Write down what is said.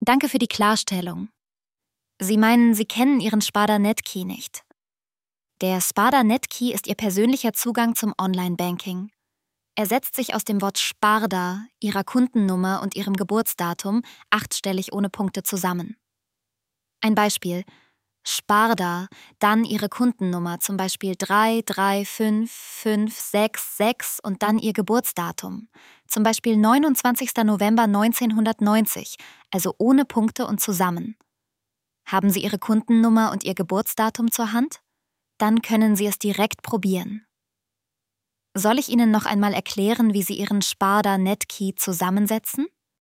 Danke für die Klarstellung. Sie meinen, Sie kennen Ihren Sparda-Netkey nicht. Der Sparda-Netkey ist Ihr persönlicher Zugang zum Online-Banking. Er setzt sich aus dem Wort Sparda, Ihrer Kundennummer und Ihrem Geburtsdatum, 8stellig ohne Punkte, zusammen. Ein Beispiel: Sparda, dann Ihre Kundennummer, zum Beispiel 335566 und dann Ihr Geburtsdatum, zum Beispiel 29. November 1990, also ohne Punkte und zusammen. Haben Sie Ihre Kundennummer und Ihr Geburtsdatum zur Hand? Dann können Sie es direkt probieren. Soll ich Ihnen noch einmal erklären, wie Sie Ihren Sparda-Netkey zusammensetzen?